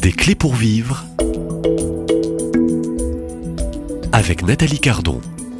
Des clés pour vivre avec Nathalie Cardon.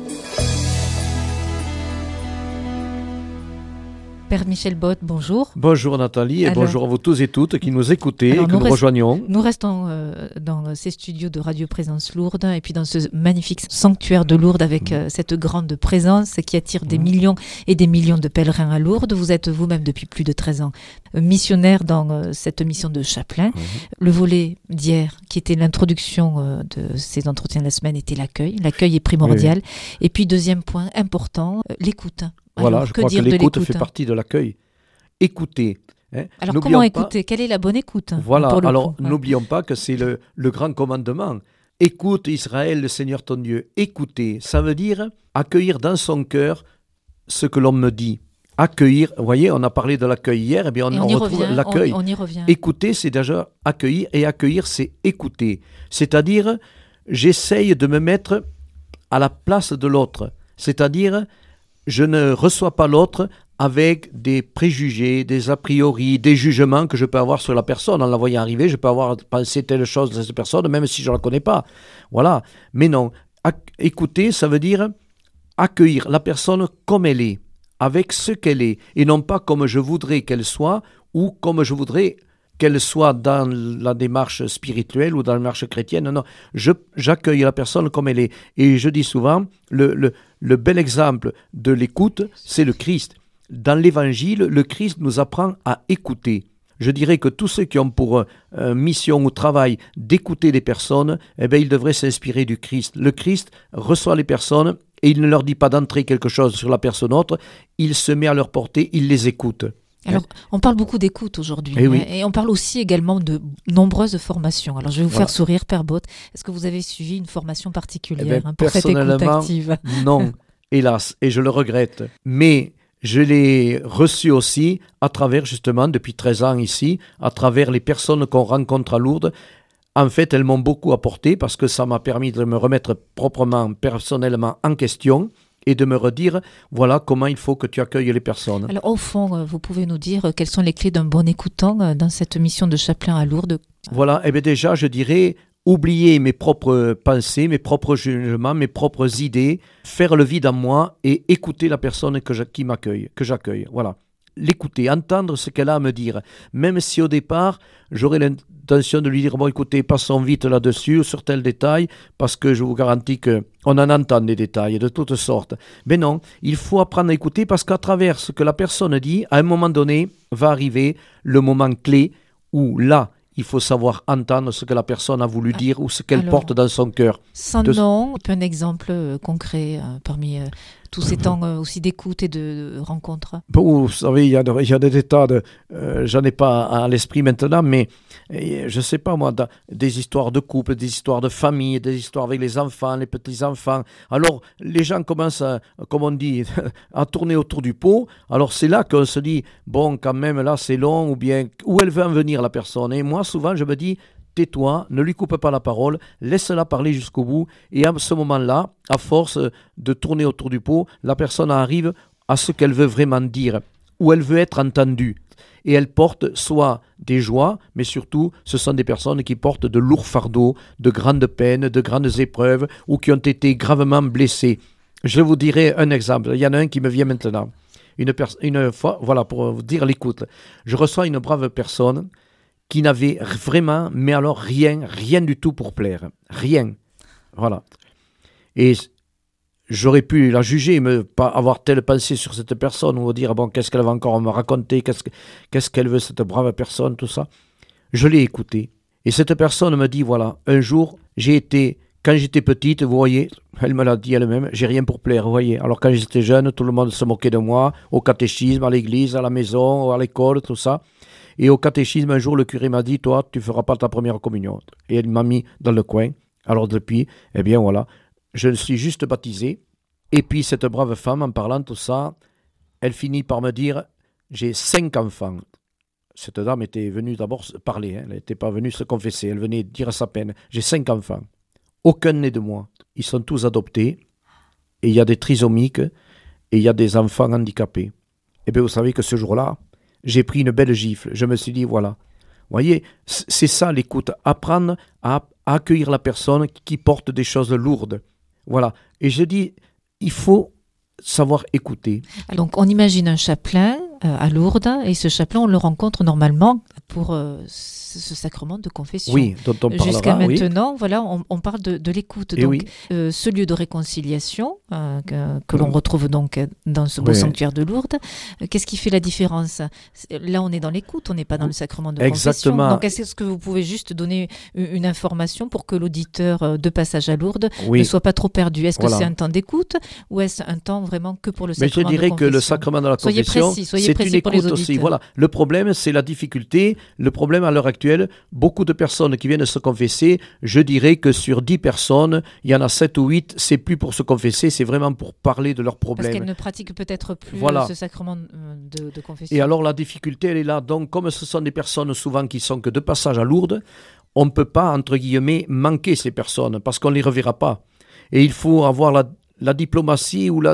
Père Michel Bott, bonjour. Bonjour Nathalie et bonjour à vous tous et toutes qui nous écoutez et que nous rejoignons. Nous restons dans ces studios de Radio Présence Lourdes et puis dans ce magnifique sanctuaire de Lourdes avec cette grande présence qui attire des millions et des millions de pèlerins à Lourdes. Vous êtes vous-même depuis plus de 13 ans missionnaire dans cette mission de chapelain. Le volet d'hier qui était l'introduction de ces entretiens de la semaine était l'accueil. L'accueil est primordial. Et puis deuxième point important, l'écoute. Voilà, alors, je crois que l'écoute fait partie de l'accueil. Écouter. Alors comment écouter ? Quelle est la bonne écoute ? Voilà, alors n'oublions pas que c'est le grand commandement. Écoute Israël, le Seigneur ton Dieu. Écouter, ça veut dire accueillir dans son cœur ce que l'on me dit. Accueillir, vous voyez, on a parlé de l'accueil hier, et bien on retrouve l'accueil. On y revient. Écouter, c'est déjà accueillir, et accueillir, c'est écouter. C'est-à-dire, j'essaye de me mettre à la place de l'autre. C'est-à-dire, je ne reçois pas l'autre avec des préjugés, des a priori, des jugements que je peux avoir sur la personne. En la voyant arriver, je peux avoir pensé telle chose de cette personne, même si je ne la connais pas. Voilà. Mais non, écouter, ça veut dire accueillir la personne comme elle est, avec ce qu'elle est, et non pas comme je voudrais qu'elle soit, ou comme je voudrais qu'elle soit dans la démarche spirituelle ou dans la démarche chrétienne. Non, j'accueille la personne comme elle est. Et je dis souvent, le bel exemple de l'écoute, c'est le Christ. Dans l'Évangile, le Christ nous apprend à écouter. Je dirais que tous ceux qui ont pour mission ou travail d'écouter les personnes, eh bien, ils devraient s'inspirer du Christ. Le Christ reçoit les personnes et il ne leur dit pas d'entrer quelque chose sur la personne autre, il se met à leur portée, il les écoute. Alors, on parle beaucoup d'écoute aujourd'hui, et on parle aussi également de nombreuses formations. Alors, je vais vous faire sourire, Père Bott. Est-ce que vous avez suivi une formation particulière pour cette écoute active ? Non, hélas, et je le regrette. Mais je l'ai reçu aussi à travers, justement, depuis 13 ans ici, à travers les personnes qu'on rencontre à Lourdes. En fait, elles m'ont beaucoup apporté parce que ça m'a permis de me remettre proprement, personnellement en question et de me redire, voilà comment il faut que tu accueilles les personnes. Alors au fond, vous pouvez nous dire quelles sont les clés d'un bon écoutant dans cette mission de chapelain à Lourdes ? Voilà, et bien déjà, je dirais, oublier mes propres pensées, mes propres jugements, mes propres idées, faire le vide en moi et écouter la personne qui m'accueille, que j'accueille, voilà. L'écouter, entendre ce qu'elle a à me dire, même si au départ, j'aurais l'intention de lui dire, bon écoutez, passons vite là-dessus, sur tel détail, parce que je vous garantis qu'on en entend des détails de toutes sortes. Mais non, il faut apprendre à écouter, parce qu'à travers ce que la personne dit, à un moment donné, va arriver le moment clé où là, il faut savoir entendre ce que la personne a voulu dire ou ce qu'elle porte dans son cœur. Sans nom, un exemple concret parmi tous ces temps aussi d'écoute et de rencontres. Bon, vous savez, il y a des tas de... j'en ai pas à l'esprit maintenant, mais je sais pas moi, des histoires de couple, des histoires de famille, des histoires avec les enfants, les petits-enfants. Alors, les gens commencent, comme on dit, à tourner autour du pot. Alors, c'est là qu'on se dit, bon, quand même, là, c'est long, ou bien, où elle veut en venir, la personne. Et moi, souvent, je me dis, tais-toi, ne lui coupe pas la parole, laisse-la parler jusqu'au bout. Et à ce moment-là, à force de tourner autour du pot, la personne arrive à ce qu'elle veut vraiment dire, où elle veut être entendue. Et elle porte soit des joies, mais surtout, ce sont des personnes qui portent de lourds fardeaux, de grandes peines, de grandes épreuves, ou qui ont été gravement blessées. Je vous dirai un exemple. Il y en a un qui me vient maintenant. Une fois, voilà, pour vous dire l'écoute. Je reçois une brave personne qui n'avait vraiment, mais alors rien du tout pour plaire. Rien. Voilà. Et j'aurais pu la juger, mais pas avoir telle pensée sur cette personne, ou dire, bon, qu'est-ce qu'elle va encore me raconter, qu'est-ce qu'elle veut, cette brave personne, tout ça. Je l'ai écoutée. Et cette personne me dit, voilà, un jour, quand j'étais petite, vous voyez, elle me l'a dit elle-même, j'ai rien pour plaire, vous voyez. Alors quand j'étais jeune, tout le monde se moquait de moi, au catéchisme, à l'église, à la maison, à l'école, tout ça. Et au catéchisme, un jour, le curé m'a dit, toi, tu ne feras pas ta première communion. Et il m'a mis dans le coin. Alors depuis, eh bien voilà, je suis juste baptisé. Et puis cette brave femme, en parlant tout ça, elle finit par me dire, j'ai 5 enfants. Cette dame était venue d'abord parler, elle n'était pas venue se confesser, elle venait dire sa peine. J'ai 5 enfants. Aucun n'est de moi. Ils sont tous adoptés. Et il y a des trisomiques et il y a des enfants handicapés. Et bien vous savez que ce jour-là, j'ai pris une belle gifle. Je me suis dit, voilà, voyez, c'est ça l'écoute, apprendre à accueillir la personne qui porte des choses lourdes. Voilà. Et je dis, il faut savoir écouter. Donc on imagine un chapelain à Lourdes, et ce chapelain, on le rencontre normalement pour ce sacrement de confession. Oui, dont on parlera. Jusqu'à oui. maintenant, voilà, on parle de l'écoute. Et Donc, oui. ce lieu de réconciliation que l'on retrouve donc dans ce beau sanctuaire de Lourdes, qu'est-ce qui fait la différence? Là, on est dans l'écoute, on n'est pas dans le sacrement de Exactement. confession. Donc, est-ce que vous pouvez juste donner une information pour que l'auditeur de passage à Lourdes Oui. ne soit pas trop perdu? Est-ce que Voilà. c'est un temps d'écoute ou est-ce un temps vraiment que pour le Mais je sacrement de dirais confession? que le sacrement de la confession, soyez c'est précis une pour les écoute aussi. auditeurs. Voilà. Le problème, c'est la difficulté. Le problème à l'heure actuelle, beaucoup de personnes qui viennent se confesser, je dirais que sur 10 personnes, il y en a 7 ou 8, c'est plus pour se confesser, c'est vraiment pour parler de leurs problèmes. Parce qu'elles ne pratiquent peut-être plus Voilà. ce sacrement de confession. Et alors la difficulté, elle est là. Donc, comme ce sont des personnes souvent qui sont que de passage à Lourdes, on ne peut pas, entre guillemets, manquer ces personnes parce qu'on ne les reverra pas. Et il faut avoir la diplomatie ou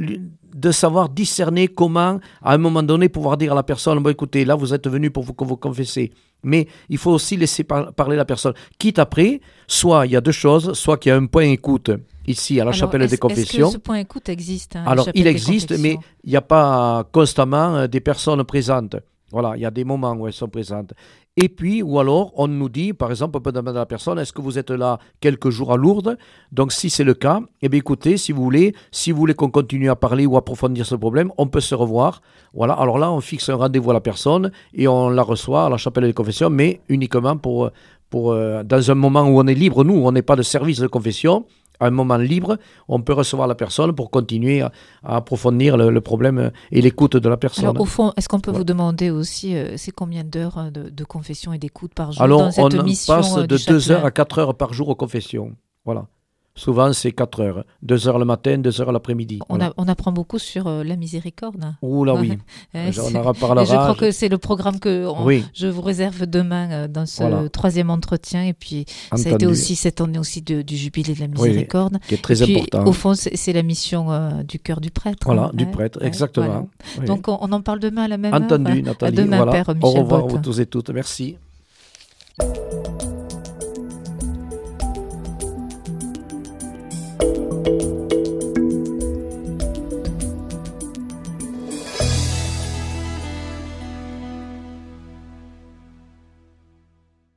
de savoir discerner comment, à un moment donné, pouvoir dire à la personne, bon écoutez, là vous êtes venu pour vous confesser. Mais il faut aussi laisser parler la personne. Quitte après, soit il y a deux choses, soit qu'il y a un point écoute ici à la chapelle des confessions. Est-ce que ce point écoute existe Alors il existe, mais il n'y a pas constamment des personnes présentes. Voilà, il y a des moments où elles sont présentes. Et puis, ou alors, on nous dit, par exemple, on peut demander à la personne, est-ce que vous êtes là quelques jours à Lourdes? Donc, si c'est le cas, eh bien, écoutez, si vous voulez qu'on continue à parler ou approfondir ce problème, on peut se revoir. Voilà, alors là, on fixe un rendez-vous à la personne et on la reçoit à la chapelle des confessions, mais uniquement pour dans un moment où on est libre. Nous, on n'est pas de service de confession. À un moment libre, on peut recevoir la personne pour continuer à approfondir le problème et l'écoute de la personne. Alors, au fond, est-ce qu'on peut vous demander aussi, c'est combien d'heures de confession et d'écoute par jour alors, dans cette mission passe de du 2 heures chapelain? à 4 heures par jour aux confessions. Voilà. Souvent, c'est 4 heures. 2 heures le matin, 2 heures l'après-midi. Voilà. On apprend beaucoup sur la miséricorde. Ouh là, oui. On en reparlera. Et je crois que c'est le programme que oui. je vous réserve demain dans ce voilà. troisième entretien. Et puis, Entendu. ça a été aussi cette année aussi du jubilé de la miséricorde. Oui, qui est très et puis, important. Au fond, c'est la mission du cœur du prêtre. Voilà, du prêtre, exactement. Voilà. Oui. Donc, on en parle demain à la même Entendu, heure. Nathalie. À demain, voilà. Père Michel Au revoir Botte. vous tous et toutes. Merci.